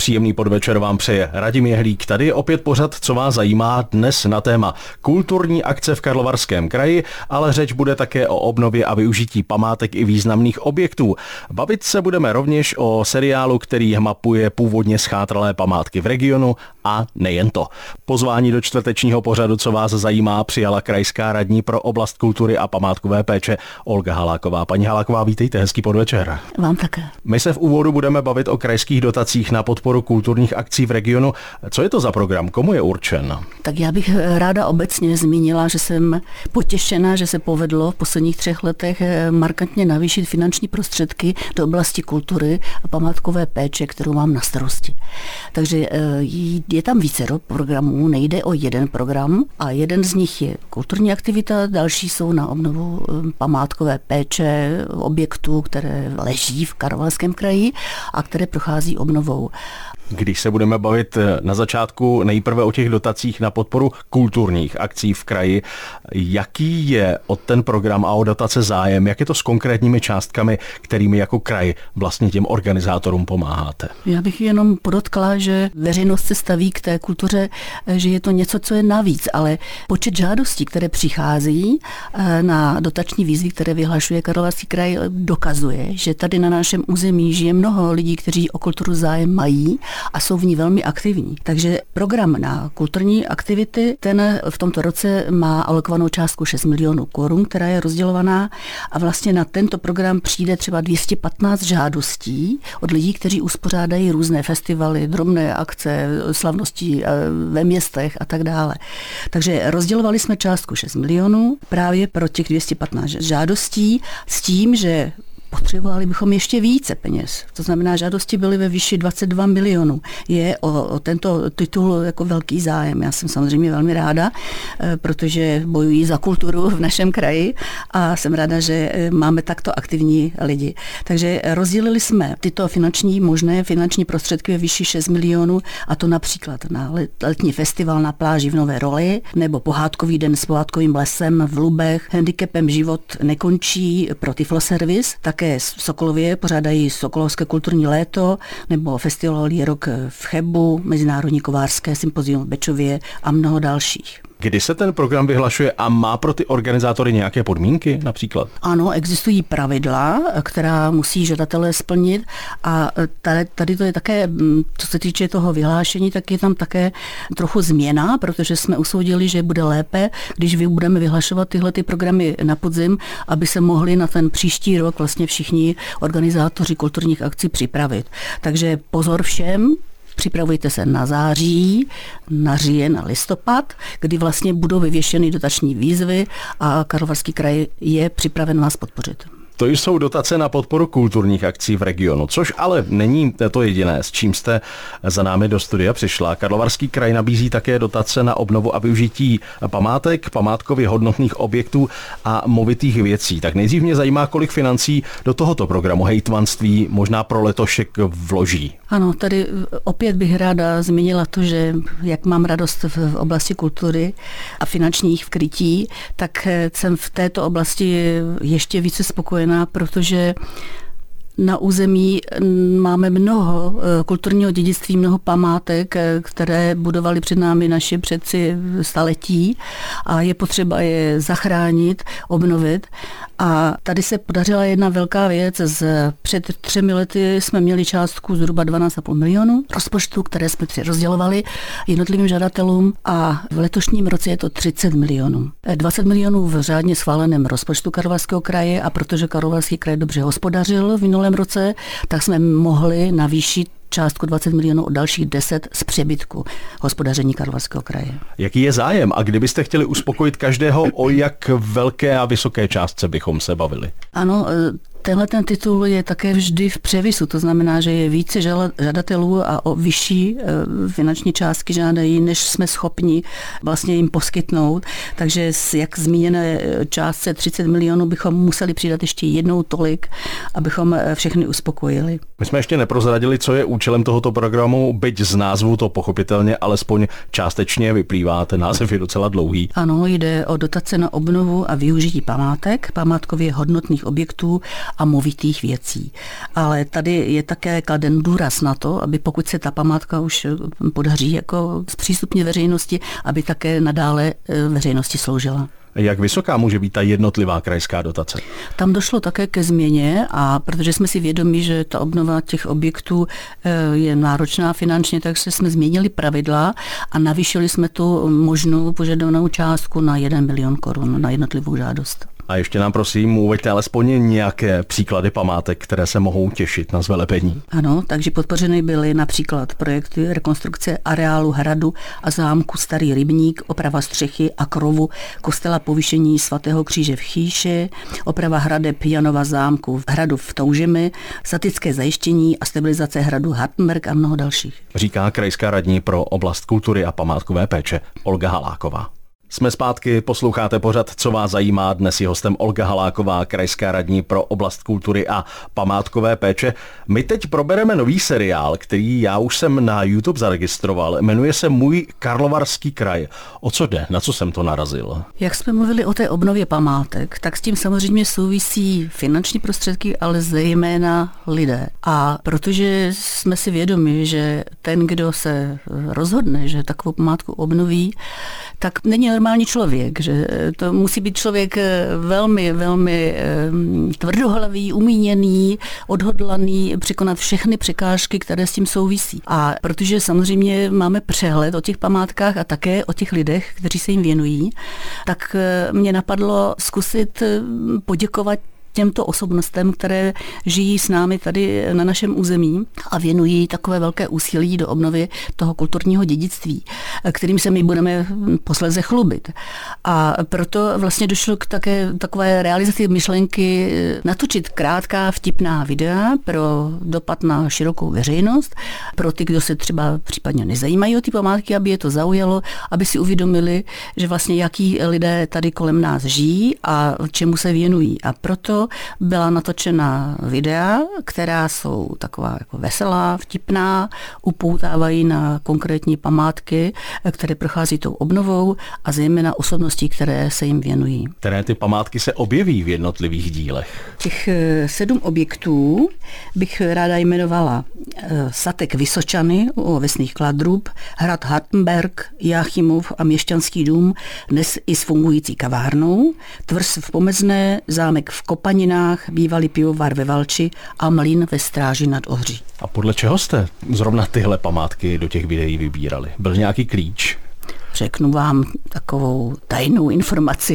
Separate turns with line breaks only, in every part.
Příjemný podvečer vám přeje Radim Jehlík. Tady je opět pořad, co vás zajímá, dnes na téma kulturní akce v Karlovarském kraji, ale řeč bude také o obnově a využití památek i významných objektů. Bavit se budeme rovněž o seriálu, který mapuje původně schátralé památky v regionu a nejen to. Pozvání do čtvrtečního pořadu, co vás zajímá, přijala krajská radní pro oblast kultury a památkové péče Olga Haláková. Paní Haláková, vítejte, hezký podvečer.
Vám také.
My se v úvodu budeme bavit o krajských dotacích na podporu kulturních akcí v regionu. Co je to za program? Komu je určen?
Tak já bych ráda obecně zmínila, že jsem potěšena, že se povedlo v posledních 3 letech markantně navýšit finanční prostředky do oblasti kultury a památkové péče, kterou mám na starosti. Takže je tam vícero programů, nejde o jeden program a jeden z nich je kulturní aktivita, další jsou na obnovu památkové péče objektů, které leží v Karlovarském kraji a které prochází obnovou.
Když se budeme bavit na začátku nejprve o těch dotacích na podporu kulturních akcí v kraji, jaký je o ten program a o dotace zájem, jak je to s konkrétními částkami, kterými jako kraj vlastně těm organizátorům pomáháte?
Já bych jenom podotkla, že veřejnost se staví k té kultuře, že je to něco, co je navíc, ale počet žádostí, které přichází na dotační výzvy, které vyhlašuje Karlovarský kraj, dokazuje, že tady na našem území žije mnoho lidí, kteří o kulturu zájem mají a jsou v ní velmi aktivní. Takže program na kulturní aktivity, ten v tomto roce má alokovanou částku 6 milionů korun, která je rozdělovaná a vlastně na tento program přijde třeba 215 žádostí od lidí, kteří uspořádají různé festivaly, drobné akce, slavnosti ve městech a tak dále. Takže rozdělovali jsme částku 6 milionů právě pro těch 215 žádostí s tím, že potřebovali bychom ještě více peněz. To znamená, žádosti byly ve výši 22 milionů. Je o tento titul jako velký zájem. Já jsem samozřejmě velmi ráda, protože bojují za kulturu v našem kraji a jsem ráda, že máme takto aktivní lidi. Takže rozdělili jsme tyto možné finanční prostředky ve výši 6 milionů a to například na letní festival na pláži v Nové Roli nebo pohádkový den s pohádkovým lesem v Lubech, handicapem život nekončí pro Tifloservis, také v Sokolově pořádají Sokolovské kulturní léto nebo festivalový rok v Chebu, Mezinárodní kovářské sympozium v Bečově a mnoho dalších.
Kdy se ten program vyhlašuje a má pro ty organizátory nějaké podmínky například?
Ano, existují pravidla, která musí žadatelé splnit a tady to je také, co se týče toho vyhlášení, tak je tam také trochu změna, protože jsme usoudili, že bude lépe, když budeme vyhlašovat tyhle ty programy na podzim, aby se mohli na ten příští rok vlastně všichni organizátoři kulturních akcí připravit. Takže pozor všem, připravujte se na září, na říjen, na listopad, kdy vlastně budou vyvěšeny dotační výzvy a Karlovarský kraj je připraven vás podpořit.
To jsou dotace na podporu kulturních akcí v regionu, což ale není to jediné, s čím jste za námi do studia přišla. Karlovarský kraj nabízí také dotace na obnovu a využití památek, památkově hodnotných objektů a movitých věcí. Tak nejdřív mě zajímá, kolik financí do tohoto programu hejtmanství možná pro letošek vloží.
Ano, tady opět bych ráda zmínila to, že jak mám radost v oblasti kultury a finančních krytí, tak jsem v této oblasti ještě více spokojená, protože na území máme mnoho kulturního dědictví, mnoho památek, které budovali před námi naši předci staletí a je potřeba je zachránit, obnovit. A tady se podařila jedna velká věc. Před 3 lety jsme měli částku zhruba 12,5 milionů rozpočtu, které jsme rozdělovali jednotlivým žadatelům a v letošním roce je to 30 milionů. 20 milionů v řádně schváleném rozpočtu Karlovarského kraje a protože Karlovarský kraj dobře hospodařil v minulém roce, tak jsme mohli navýšit částku 20 milionů o dalších 10 z přebytku hospodaření Karlovarského kraje.
Jaký je zájem a kdybyste chtěli uspokojit každého, o jak velké a vysoké částce bychom se bavili?
Ano, tenhle ten titul je také vždy v převisu, to znamená, že je více žadatelů a o vyšší finanční částky žádají, než jsme schopni vlastně jim poskytnout. Takže jak zmíněné částce 30 milionů bychom museli přidat ještě jednou tolik, abychom všechny uspokojili.
My jsme ještě neprozradili, co je účelem tohoto programu, byť z názvu to pochopitelně alespoň částečně vyplývá, ten název je docela dlouhý.
Ano, jde o dotace na obnovu a využití památek, památkově hodnotných objektů a movitých věcí. Ale tady je také kladen důraz na to, aby pokud se ta památka už podaří jako zpřístupnit veřejnosti, aby také nadále veřejnosti sloužila.
Jak vysoká může být ta jednotlivá krajská dotace?
Tam došlo také ke změně a protože jsme si vědomi, že ta obnova těch objektů je náročná finančně, takže jsme změnili pravidla a navýšili jsme tu možnou požadovanou částku na 1 milion korun na jednotlivou žádost.
A ještě nám prosím uveďte alespoň nějaké příklady památek, které se mohou těšit na zvelebení.
Ano, takže podpořeny byly například projekty rekonstrukce areálu hradu a zámku Starý rybník, oprava střechy a krovu kostela Povýšení svatého kříže v Chýši, oprava hradeb Janova zámku v hradu v Toužimi, statické zajištění a stabilizace hradu Hartenberg a mnoho dalších.
Říká krajská radní pro oblast kultury a památkové péče Olga Haláková. Jsme zpátky, posloucháte pořad Co vás zajímá. Dnes je hostem Olga Haláková, krajská radní pro oblast kultury a památkové péče. My teď probereme nový seriál, který já už jsem na YouTube zaregistroval. Jmenuje se Můj Karlovarský kraj. O co jde? Na co jsem to narazil?
Jak jsme mluvili o té obnově památek, tak s tím samozřejmě souvisí finanční prostředky, ale zejména lidé. A protože jsme si vědomi, že ten, kdo se rozhodne, že takovou památku obnoví, tak není normální člověk, že to musí být člověk velmi, velmi tvrdohlavý, umíněný, odhodlaný překonat všechny překážky, které s tím souvisí. A protože samozřejmě máme přehled o těch památkách a také o těch lidech, kteří se jim věnují, tak mě napadlo zkusit poděkovat těmto osobnostem, které žijí s námi tady na našem území a věnují takové velké úsilí do obnovy toho kulturního dědictví, kterým se my budeme posléze chlubit. A proto vlastně došlo k také takové realizaci myšlenky natočit krátká vtipná videa pro dopad na širokou veřejnost, pro ty, kdo se třeba případně nezajímají o ty památky, aby je to zaujalo, aby si uvědomili, že vlastně jaký lidé tady kolem nás žijí a čemu se věnují. A proto byla natočena videa, která jsou taková jako veselá, vtipná, upoutávají na konkrétní památky, které prochází tou obnovou a zejména osobností, které se jim věnují.
Které ty památky se objeví v jednotlivých dílech?
Těch 7 objektů bych ráda jmenovala Statek Vysočany u Ovesných Kladrub, hrad Hartenberg, Jáchymov a Měšťanský dům, dnes i s fungující kavárnou, tvrz v Pomezné, zámek v Kopaninách, bývalý pivovar ve Valči a mlýn ve Stráži nad Ohří.
A podle čeho jste zrovna tyhle památky do těch videí vybírali? Byl nějaký klíč?
Řeknu vám takovou tajnou informaci,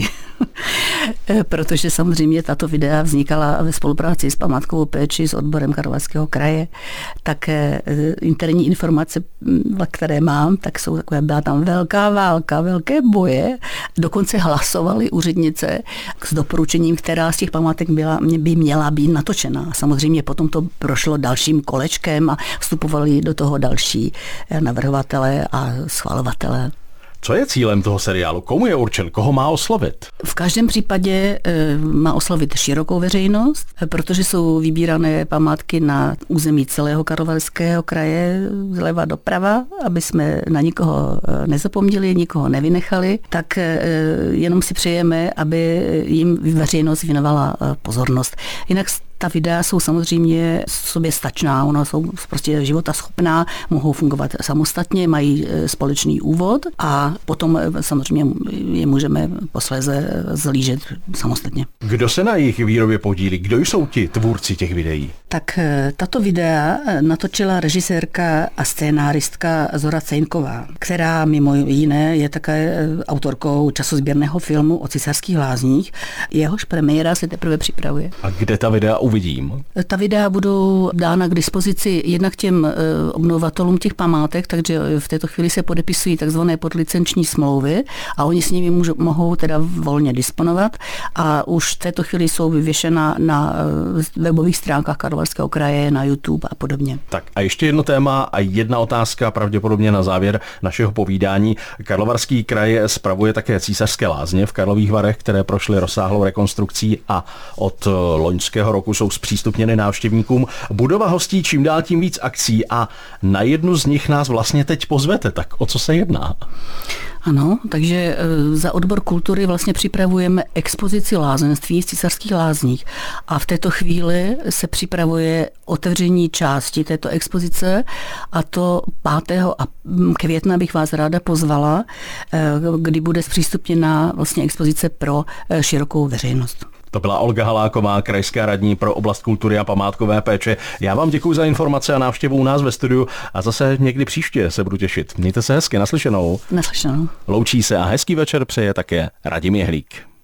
protože samozřejmě tato videa vznikala ve spolupráci s památkovou péči s odborem Karlovarského kraje. Také interní informace, které mám, tak jsou takové, byla tam velká válka, velké boje. Dokonce hlasovaly úřednice s doporučením, která z těch památek by měla být natočena. Samozřejmě potom to prošlo dalším kolečkem a vstupovali do toho další navrhovatelé a schvalovatelé.
Co je cílem toho seriálu? Komu je určen? Koho má oslovit?
V každém případě má oslovit širokou veřejnost, protože jsou vybírané památky na území celého Karlovarského kraje zleva doprava, aby jsme na nikoho nezapomněli, nikoho nevynechali, tak jenom si přejeme, aby jim veřejnost věnovala pozornost. Jinak ta videa jsou samozřejmě soběstačná, ona jsou prostě životaschopná, mohou fungovat samostatně, mají společný úvod a potom samozřejmě je můžeme posléze zhlížet samostatně.
Kdo se na jejich výrobě podílí? Kdo jsou ti tvůrci těch videí?
Tak tato videa natočila režisérka a scénáristka Zora Cejnková, která mimo jiné je také autorkou časozběrného filmu o Císařských lázních. Jehož premiéra se teprve připravuje.
A kde ta videa uvidím?
Ta videa budou dána k dispozici jednak těm obnovatelům těch památek, takže v této chvíli se podepisují takzvané podlicenční smlouvy a oni s nimi mohou teda volně disponovat a už v této chvíli jsou vyvěšena na webových stránkách Karlovarského kraje, na YouTube a podobně.
Tak a ještě jedno téma a jedna otázka pravděpodobně na závěr našeho povídání. Karlovarský kraj spravuje také Císařské lázně v Karlových Varech, které prošly rozsáhlou rekonstrukcí a od loňského roku jsou zpřístupněny návštěvníkům. Budova hostí čím dál tím víc akcí a na jednu z nich nás vlastně teď pozvete. Tak o co se jedná?
Ano, takže za odbor kultury vlastně připravujeme expozici lázeňství v Císařských lázních a v této chvíli se připravuje otevření části této expozice a to 5. května bych vás ráda pozvala, kdy bude zpřístupněna vlastně expozice pro širokou veřejnost.
To byla Olga Haláková, krajská radní pro oblast kultury a památkové péče. Já vám děkuji za informace a návštěvu u nás ve studiu a zase někdy příště se budu těšit. Mějte se hezky, naslyšenou.
Naslyšenou.
Loučí se a hezký večer přeje také Radim Jehlík.